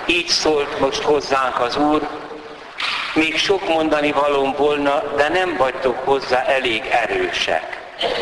Így szólt most hozzánk az Úr, még sok mondani valóm volna, de nem vagytok hozzá elég erősek.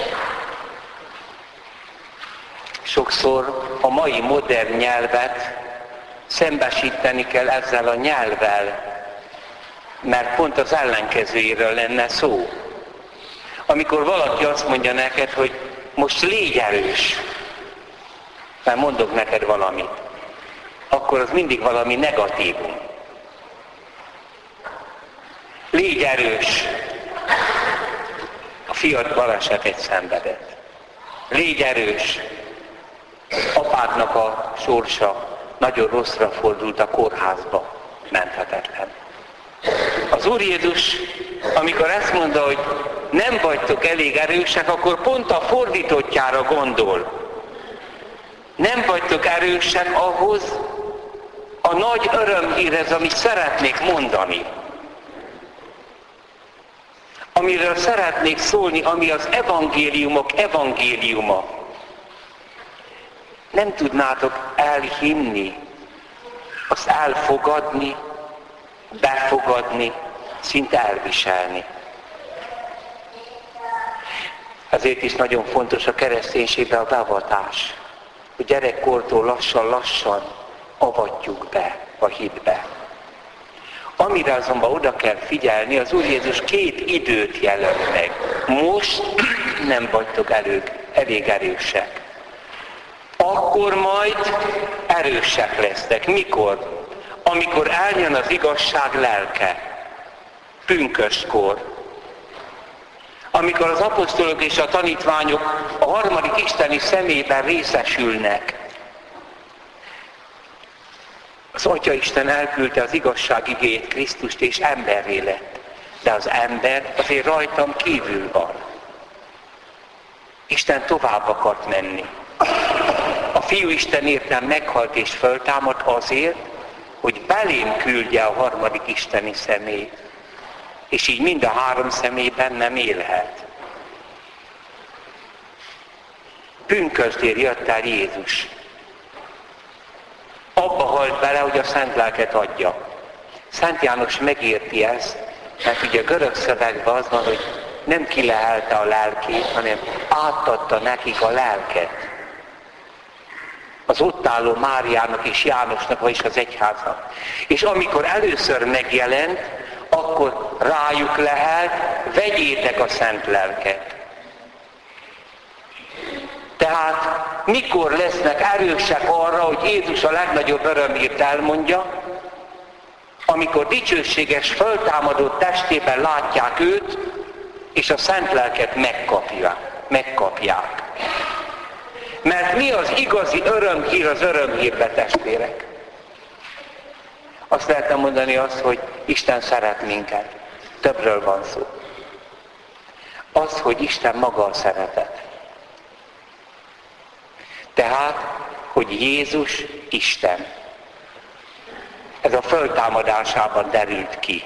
Sokszor a mai modern nyelvet szembesíteni kell ezzel a nyelvvel, mert pont az ellenkezőjéről lenne szó. Amikor valaki azt mondja neked, hogy most légy erős, mert mondok neked valamit, akkor az mindig valami negatívum. Légy erős. A fiad balesetet szenvedett. Légy erős. Apádnak a sorsa nagyon rosszra fordult, a kórházba, menthetetlen. Az Úr Jézus, amikor ezt mondta, hogy nem vagytok elég erősek, akkor pont a fordítottjára gondol. Nem vagytok erősek ahhoz a nagy örömhírhez, amit szeretnék mondani. Amiről szeretnék szólni, ami az evangéliumok evangéliuma. Nem tudnátok elhinni, azt elfogadni, befogadni, szinte elviselni. Ezért is nagyon fontos a kereszténységben a beavatás, hogy gyerekkortól lassan-lassan avatjuk be a hitbe. Amire azonban oda kell figyelni, az Úr Jézus 2 időt jelöl meg. Most nem vagytok elég erősek. Akkor majd erősek lesztek. Mikor? Amikor eljön az igazság lelke. Pünköstkor. Amikor az apostolok és a tanítványok a harmadik isteni személyben részesülnek. Az Atyaisten elküldte az igazság igéjét, Krisztust, és emberré lett. De az ember azért rajtam kívül van. Isten tovább akart menni. A Fiú Isten értem meghalt és föltámadt azért, hogy belém küldje a harmadik isteni személy. És így mind a 3 személy bennem élhet. Pünkösdén jött el Jézus. Abba halt bele, hogy a Szent Lelket adja. Szent János megérti ezt, mert ugye a görög szövegben az van, hogy nem kilehelte a lelkét, hanem átadta nekik a lelket. Az ott álló Máriának és Jánosnak, vagyis az egyháznak. És amikor először megjelent, akkor rájuk lehet, vegyétek a Szent Lelket. Tehát mikor lesznek erősek arra, hogy Jézus a legnagyobb örömhírt elmondja, amikor dicsőséges, föltámadott testében látják őt, és a Szent Lelket megkapják. Mert mi az igazi örömhír az örömhírbe, testvérek? Azt lehetne mondani azt, hogy Isten szeret minket. Többről van szó. Az, hogy Isten maga a szeretet. Tehát, hogy Jézus Isten. Ez a föltámadásában derült ki.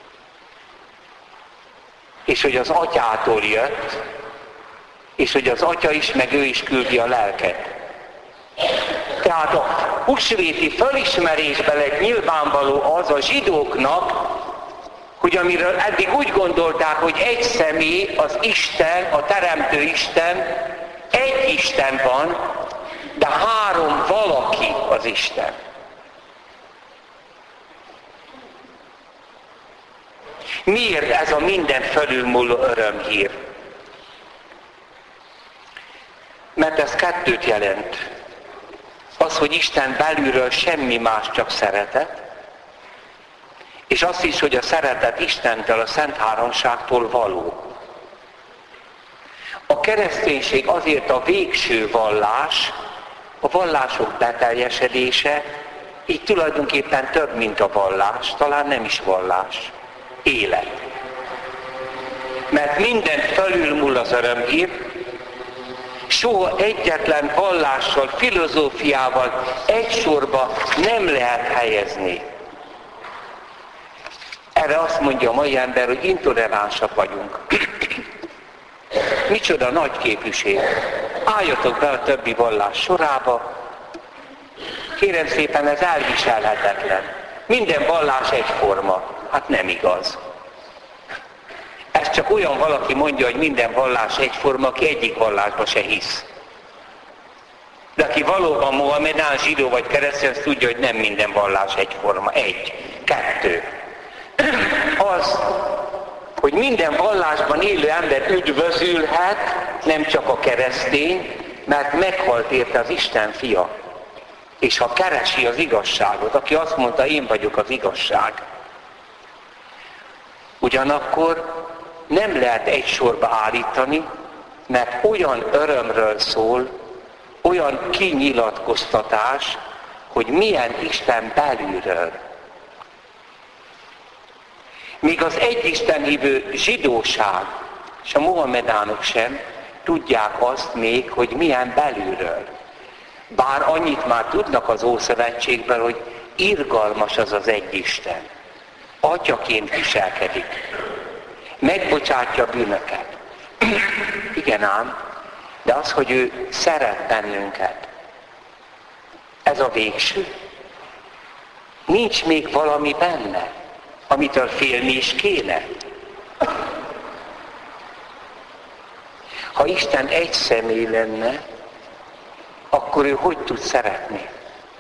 És hogy az Atyától jött, és hogy az Atya is, meg ő is küldi a lelket. Tehát a húsvéti fölismerésben lett nyilvánvaló az a zsidóknak, hogy amiről eddig úgy gondolták, hogy egy személy, az Isten, a Teremtő Isten, egy Isten van, de 3 valaki az Isten. Miért ez a minden fölülmúló örömhír? Mert ez 2 jelent. Az, hogy Isten belülről semmi más, csak szeretet, és azt is, hogy a szeretet Istentől, a Szent Háromságtól való. A kereszténység azért a végső vallás, a vallások beteljesedése, így tulajdonképpen több, mint a vallás, talán nem is vallás, élet. Mert mindent felülmúl az örömhír, soha egyetlen vallással, filozófiával egy sorba nem lehet helyezni. Erre azt mondja a mai ember, hogy intoleránsak vagyunk. Micsoda nagy képűség. Álljatok be a többi vallás sorába, Kérem szépen, ez elviselhetetlen. Minden vallás egyforma. Hát nem igaz. Ez csak olyan valaki mondja, hogy minden vallás egyforma, aki egyik vallásba se hisz. De aki valóban mohamedán, zsidó vagy keresztény, az tudja, hogy nem minden vallás egyforma. 1. 2. Az, hogy minden vallásban élő ember üdvözülhet, nem csak a keresztény, mert meghalt érte az Isten fia. És ha keresi az igazságot, aki azt mondta, én vagyok az igazság. Ugyanakkor nem lehet egy sorba állítani, mert olyan örömről szól, olyan kinyilatkoztatás, hogy milyen Isten belülről. Még az egyisten hívő zsidóság és a mohamedánok sem tudják azt még, hogy milyen belülről. Bár annyit már tudnak az Ószövetségben, hogy irgalmas az az egy Isten. Atyaként viselkedik. Megbocsátja a bűnöket. Igen ám, de az, hogy ő szeret bennünket. Ez a végső. Nincs még valami benne, amitől félni is kéne. Ha Isten egy személy lenne, akkor ő hogy tud szeretni?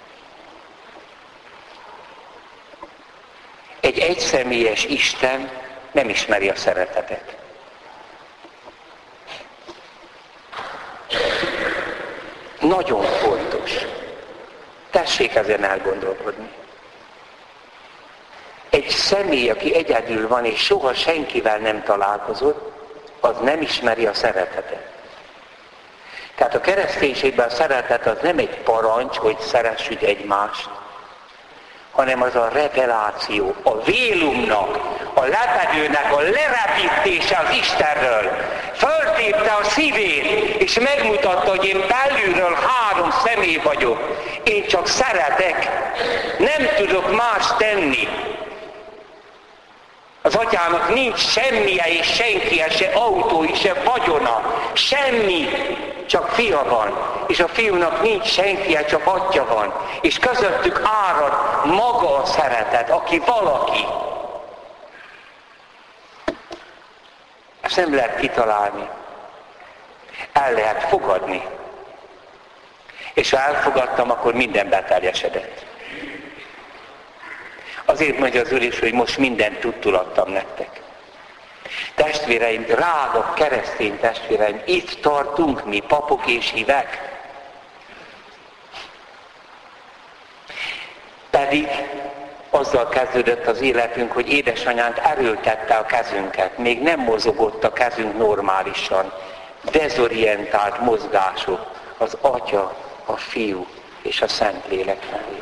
Egy egyszemélyes Isten nem ismeri a szeretetet. Nagyon fontos. Tessék ezen elgondolkodni. Egy személy, aki egyedül van, és soha senkivel nem találkozott, az nem ismeri a szeretetet. Tehát a kereszténységben a szeretet az nem egy parancs, hogy szeressük egymást, hanem az a reveláció, a vélumnak, a lepedőnek a lerepítése az Istenről. Föltépte a szívét, és megmutatta, hogy én belülről 3 személy vagyok. Én csak szeretek, nem tudok más tenni. Az atyának nincs semmije és senkie, se autói, se vagyona, semmi, csak fia van. És a fiúnak nincs senkie, csak atya van. És közöttük árad maga a szeretet, aki valaki. Ezt nem lehet kitalálni. El lehet fogadni. És ha elfogadtam, akkor minden beteljesedett. Azért mondja az Úr is, hogy most mindent tudtul adtam nektek. Testvéreim, drága keresztény testvéreim, itt tartunk mi, papok és hívek. Pedig azzal kezdődött az életünk, hogy édesanyánk erőltette a kezünket. Még nem mozogott a kezünk normálisan. Dezorientált mozgások az Atya, a Fiú és a Szentlélek nevében.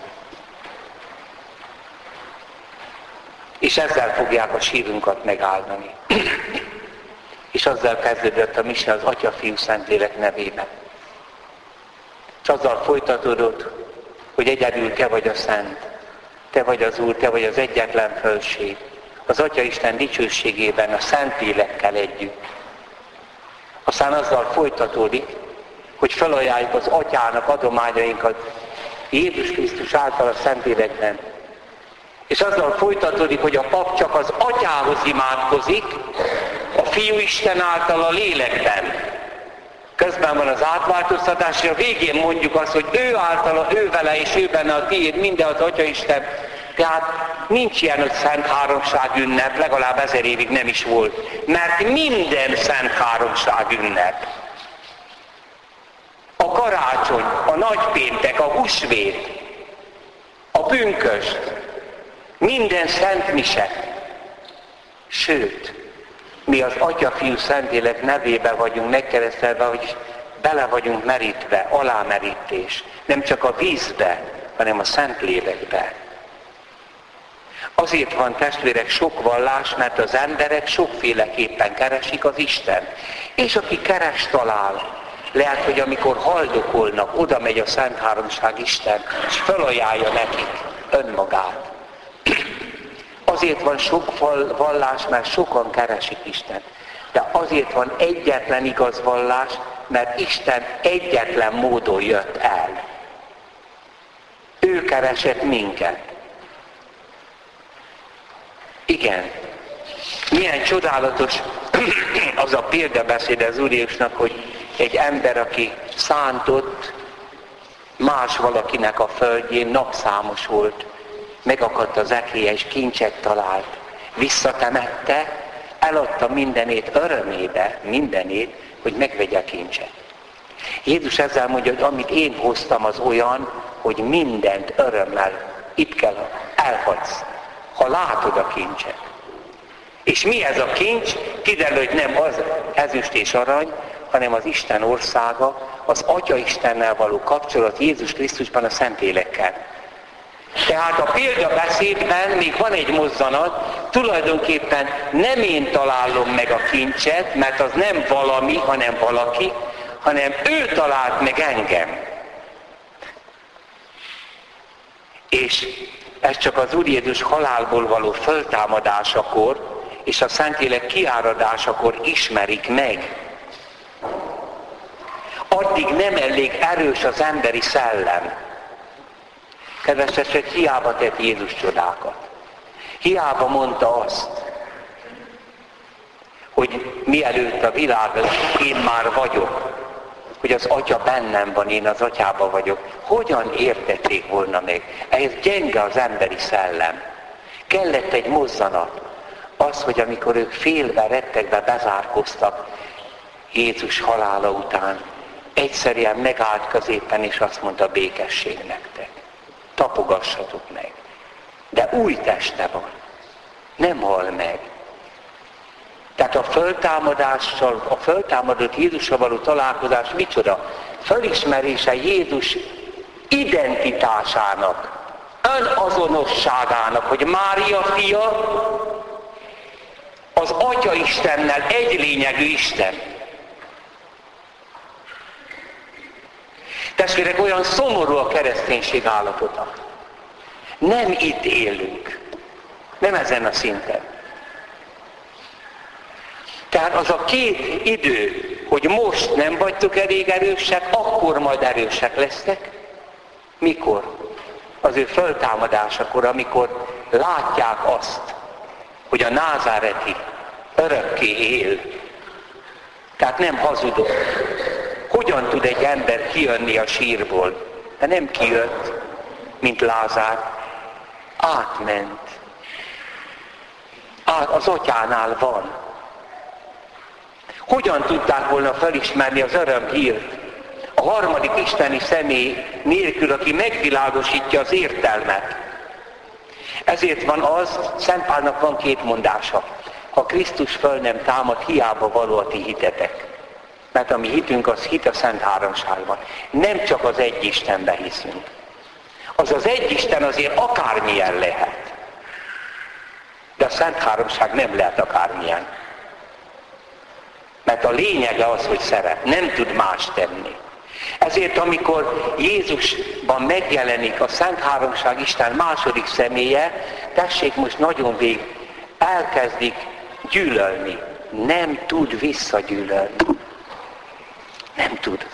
És ezzel fogják a sírunkat megáldani. És azzal kezdődött a mise az Atya, Fiú, Szentlélek nevében. És azzal folytatódott, hogy egyedül te vagy a Szent, te vagy az Úr, te vagy az egyetlen Fölség, az Atya Isten dicsőségében, a Szentlélekkel együtt. Aztán azzal folytatódik, hogy felajánljuk az Atyának adományainkat Jézus Krisztus által a Szentlélekben. És azzal folytatódik, hogy a pap csak az Atyához imádkozik, a Fiú Isten által a lélekben. Közben van az átváltoztatás, és a végén mondjuk azt, hogy ő általa, ő vele és ő benne a tiéd, minden az Atya Isten. Tehát nincs ilyen, hogy Szent Háromság ünnep, legalább 1000 évig nem is volt. Mert minden Szent Háromság ünnep. A karácsony, a nagypéntek, a húsvét, a pünkösd, minden szent mise. Sőt, mi az Atya, Fiú, Szentlélek nevében vagyunk megkeresztelve, hogy bele vagyunk merítve, alámerítés. Nem csak a vízbe, hanem a Szentlélekbe. Azért van, testvérek, sok vallás, mert az emberek sokféleképpen keresik az Isten. És aki keres, talál. Lehet, hogy amikor haldokolnak, oda megy a Szent Háromság Isten, és felajánlja nekik önmagát. Azért van sok vallás, mert sokan keresik Istent. De azért van egyetlen igaz vallás, mert Isten egyetlen módon jött el. Ő Ő keresett minket. Igen. Milyen csodálatos az a példabeszéd az Úr Jézusnak, hogy egy ember, aki szántott más valakinek a földjén, napszámos volt, megakadt az ekléje és kincset talált. Visszatemette, eladta mindenét örömébe, mindenét, hogy megvegye a kincset. Jézus ezzel mondja, hogy amit én hoztam, az olyan, hogy mindent örömmel itt kell elhagysz, ha látod a kincset. És mi ez a kincs? Kiderül, hogy nem az ezüst és arany, hanem az Isten országa, az Atya Istennel való kapcsolat Jézus Krisztusban a Szentlélekkel. Tehát a példabeszédben még van egy mozzanat, tulajdonképpen nem én találom meg a kincset, mert az nem valami, hanem valaki, hanem ő talált meg engem. És ez csak az Úr Jézus halálból való föltámadásakor és a Szentlélek kiáradásakor ismerik meg. Addig nem elég erős az emberi szellem. Kedves eset, hiába tett Jézus csodákat. Hiába mondta azt, hogy mielőtt a világ, én már vagyok, hogy az Atya bennem van, én az Atyában vagyok. Hogyan értették volna meg? Ez gyenge az emberi szellem. Kellett egy mozzanat. Az, hogy amikor ők félve, rettegve bezárkoztak Jézus halála után, egyszerűen megállt középen, és azt mondta, békesség nektek. Tapogassatok meg. De új teste van. Nem hal meg. Tehát a föltámadással, a föltámadott Jézussal való találkozás micsoda? Fölismerése Jézus identitásának, önazonosságának, hogy Mária fia az Atya Istennel egy lényegű Isten. Testvérek, olyan szomorú a kereszténység állapota. Nem itt élünk. Nem ezen a szinten. Tehát az a két idő, hogy most nem vagytok elég erősek, akkor majd erősek lesztek. Mikor? Az ő föltámadásakor, amikor látják azt, hogy a názáreti örökké él. Tehát nem hazudok. Hogyan tud egy ember kijönni a sírból? De nem kijött, mint Lázár. Átment. Az Atyánál van. Hogyan tudták volna felismerni az örömhírt? A harmadik isteni személy nélkül, aki megvilágosítja az értelmet. Ezért van az, Szent Pálnak van két mondása. Ha Krisztus föl nem támad, hiába való a ti hitetek. Mert a mi hitünk az hit a Szent Háromságban. Nem csak az egy Istenbe hiszünk. Az egy Isten azért akármilyen lehet. De a Szent Háromság nem lehet akármilyen. Mert a lényege az, hogy szeret. Nem tud más tenni. Ezért amikor Jézusban megjelenik a Szent Háromság Isten második személye, tessék most nagyon végig, elkezdik gyűlölni. Nem tud visszagyűlölni. Nem tud.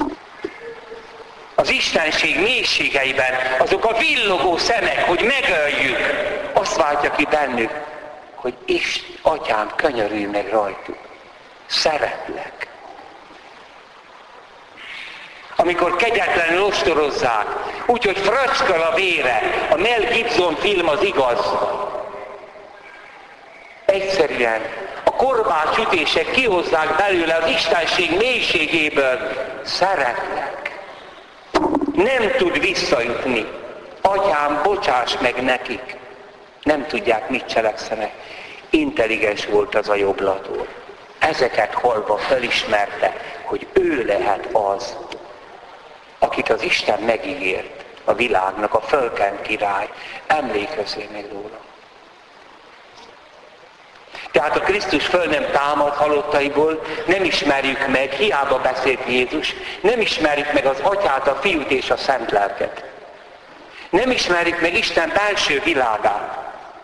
Az Istenség mélységeiben azok a villogó szemek, hogy megöljük, azt váltja ki bennük, hogy Atyám, könyörülj meg rajtuk. Szeretlek. Amikor kegyetlenül ostorozzák, úgyhogy fröccsköl a vére, a Mel Gibson film az igaz. Egyszerűen a korbács ütések kihozzák belőle az Istenség mélységéből. Szeretlek. Nem tud visszajutni. Atyám, bocsáss meg nekik. Nem tudják, mit cselekszenek. Intelligens volt az a jobblató. Ezeket hallva felismerte, hogy ő lehet az, akit az Isten megígért a világnak, a fölkent király. Emlékezzél meg róla. Tehát a Krisztus föl nem támad halottaiból, nem ismerjük meg, hiába beszélt Jézus, nem ismerjük meg az Atyát, a Fiút és a Szent Lelket. Nem ismerjük meg Isten belső világát.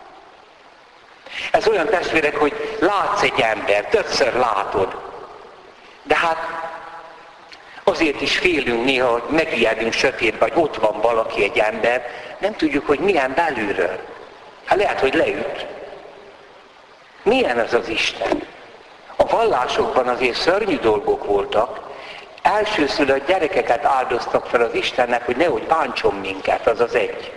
Ez olyan, testvérek, hogy látsz egy ember, többször látod. De hát az azért is félünk néha, hogy megijedünk sötétbe, vagy ott van valaki, egy ember, nem tudjuk, hogy milyen belülről. Hát lehet, hogy leüt. Milyen az az Isten? A vallásokban azért szörnyű dolgok voltak. Elsőszülött gyerekeket áldoztak fel az Istennek, hogy nehogy bántson minket, az az egy.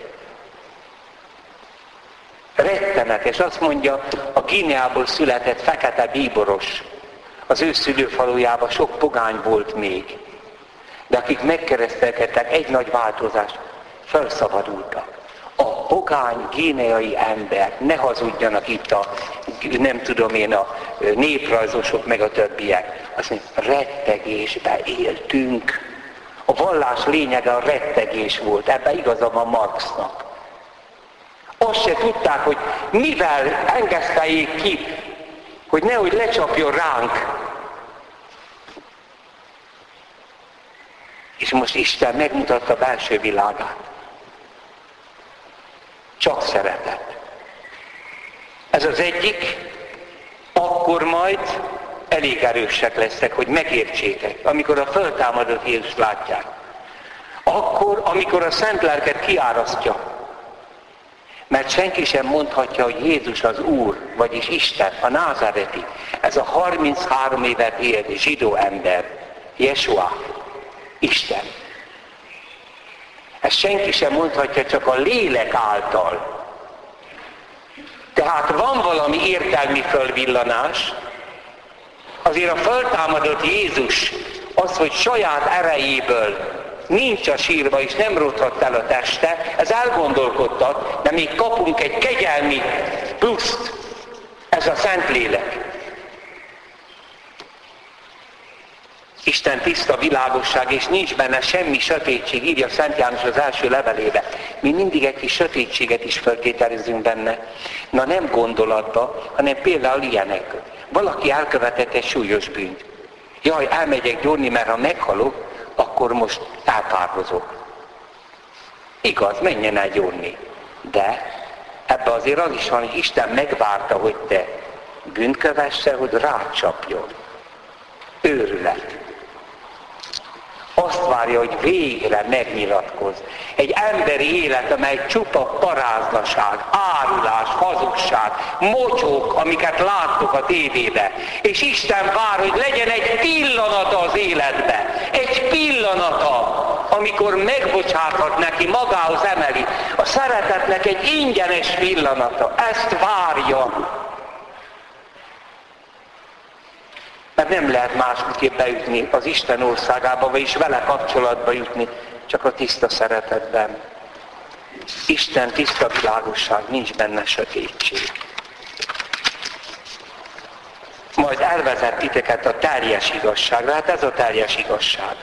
Rettenetes, azt mondja, a Guineából született fekete bíboros. Az ő szülőfalujában sok pogány volt még. De akik megkeresztelkedtek, egy nagy változást, felszabadultak. A pogány guineai ember, ne hazudjanak itt a, nem tudom én, a néprajzosok meg a többiek. Azt mondja, rettegésbe éltünk. A vallás lényege a rettegés volt, ebben igaza van Marxnak. Azt se tudták, hogy mivel engeszteljék ki, hogy nehogy lecsapjon ránk. És most Isten megmutatta a belső világát. Csak szeretet. Ez az egyik, akkor majd elég erősek lesznek, hogy megértsétek, amikor a föltámadott Jézust látják. Akkor, amikor a Szent Lelket kiárasztja. Mert senki sem mondhatja, hogy Jézus az Úr, vagyis Isten, a názáreti. Ez a 33 évet élt zsidó ember, Jesua, Isten. Ezt senki sem mondhatja, csak a lélek által. Tehát van valami értelmi fölvillanás, azért a föltámadott Jézus, az, hogy saját erejéből nincs a sírba és nem rothadt el a teste, ez elgondolkodtat, de még kapunk egy kegyelmi pluszt, ez a Szentlélek. Isten tiszta világosság, és nincs benne semmi sötétség, írja Szent János az első levelébe. Mi mindig egy kis sötétséget is feltételezünk benne. Na nem gondolatba, hanem például ilyenek. Valaki elkövetett egy súlyos bűnt. Jaj, elmegyek gyónni, mert ha meghalok, akkor most elpárhozok. Igaz, menjen el gyónni. De ebbe azért az is van, hogy Isten megvárta, hogy te bűnt kövesse, hogy rácsapjon. Őrület. Azt várja, hogy végre megnyilatkozz. Egy emberi élet, amely csupa paráznaság, árulás, hazugság, mocsók, amiket láttok a tévébe. És Isten vár, hogy legyen egy pillanata az életbe. Egy pillanata, amikor megbocsáthat neki, magához emeli. A szeretetnek egy ingyenes pillanata. Ezt várja. Mert nem lehet másképp bejutni az Isten országába, vagyis vele kapcsolatba jutni, csak a tiszta szeretetben. Isten tiszta világosság, nincs benne sötétség. Majd elvezet titeket a teljes igazságra, hát ez a teljes igazság.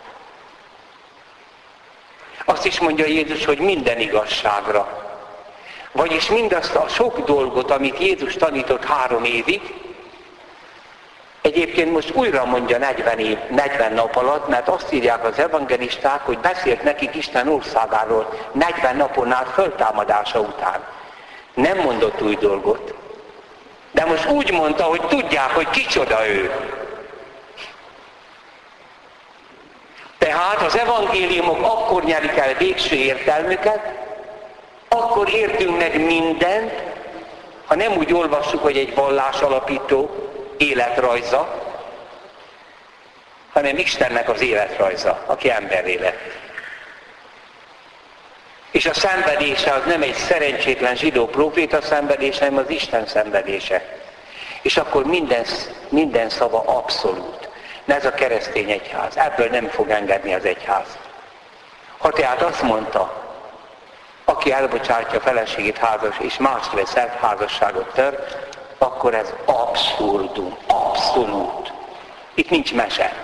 Azt is mondja Jézus, hogy minden igazságra. Vagyis mindazt a sok dolgot, amit Jézus tanított 3 évig, egyébként most újra mondja 40 nap alatt, mert azt írják az evangelisták, hogy beszélt nekik Isten országáról 40 napon át föltámadása után. Nem mondott új dolgot. De most úgy mondta, hogy tudják, hogy kicsoda ő. Tehát az evangéliumok akkor nyerik el végső értelmüket, akkor értünk meg mindent, ha nem úgy olvassuk, hogy egy vallás alapító életrajza, hanem Istennek az életrajza, aki emberré lett. És a szenvedése az nem egy szerencsétlen zsidó próféta szenvedése, hanem az Isten szenvedése. És akkor minden szava abszolút. De ez a keresztény egyház. Ebből nem fog engedni az egyház. Ha tehát azt mondta, aki elbocsátja a feleségét házas, és mást vesz el, házasságot tör, akkor ez abszurdum, abszolút. Itt nincs mese.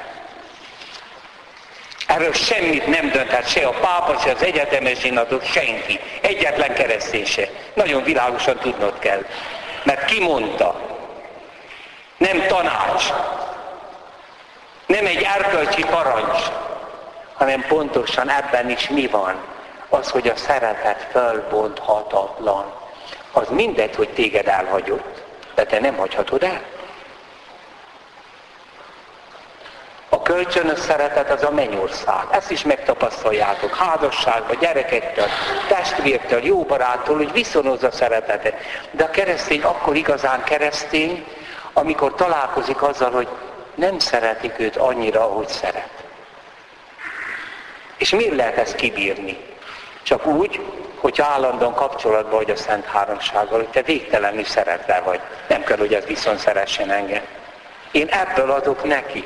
Erről semmit nem dönthet se a pápa, se az egyetemes zsinatok, senki. Egyetlen keresztény se. Nagyon világosan tudnod kell. Mert ki mondta? Nem tanács. Nem egy erkölcsi parancs. Hanem pontosan ebben is mi van? Az, hogy a szeretet fölbonthatatlan. Az mindegy, hogy téged elhagyott. De te nem hagyhatod el. A kölcsönös szeretet az a mennyország. Ezt is megtapasztaljátok házasságban, gyerekektől, testvértől, jó baráttól, hogy viszonozza a szeretetet. De a keresztény akkor igazán keresztény, amikor találkozik azzal, hogy nem szeretik őt annyira, ahogy szeret. És miért lehet ezt kibírni? Csak úgy, hogy állandóan kapcsolatban vagy a Szent Háromsággal, hogy te végtelenül szeretve vagy. Nem kell, hogy ez viszont szeressen engem. Én ebből adok neki.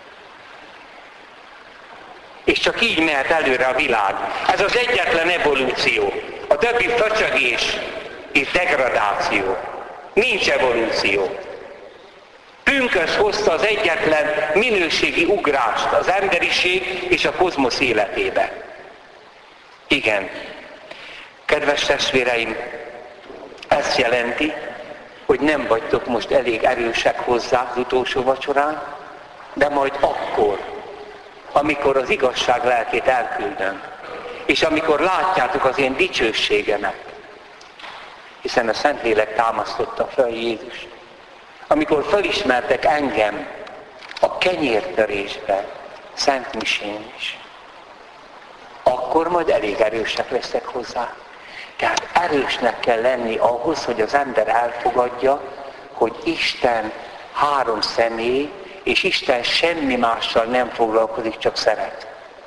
És csak így mehet előre a világ. Ez az egyetlen evolúció. A többi föcsögés és degradáció. Nincs evolúció. Pünkösd hozta az egyetlen minőségi ugrást az emberiség és a kozmosz életébe. Igen. Kedves testvéreim, ez jelenti, hogy nem vagytok most elég erősek hozzá az utolsó vacsorán, de majd akkor, amikor az igazság lelkét elküldöm, és amikor látjátok az én dicsőségemet, hiszen a Szentlélek támasztotta fel Jézust, amikor felismertek engem a kenyértörésben, Szent Misén is, akkor majd elég erősek leszek hozzá. Tehát erősnek kell lenni ahhoz, hogy az ember elfogadja, hogy Isten három személy, és Isten semmi mással nem foglalkozik, csak szeret.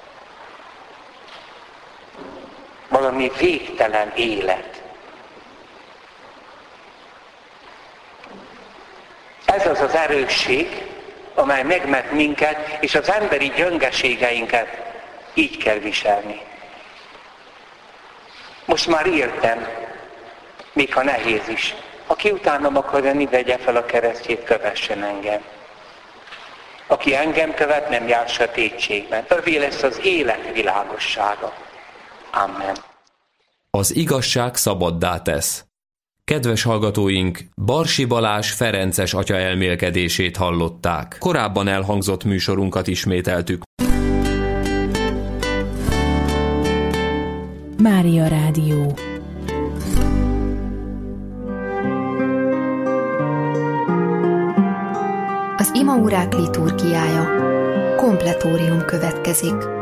Valami végtelen élet. Ez az az erősség, amely megmet minket, és az emberi gyöngeségeinket így kell viselni. Most már értem, még ha nehéz is. Aki utánam akar jönni, vegye fel a keresztjét, kövessen engem. Aki engem követ, nem jár sötétségben. Övé lesz az élet világossága. Amen. Az igazság szabaddá tesz. Kedves hallgatóink, Barsi Balázs ferences atya elmélkedését hallották. Korábban elhangzott műsorunkat ismételtük. Mária Rádió. Az imaórák liturgiája. Kompletórium következik.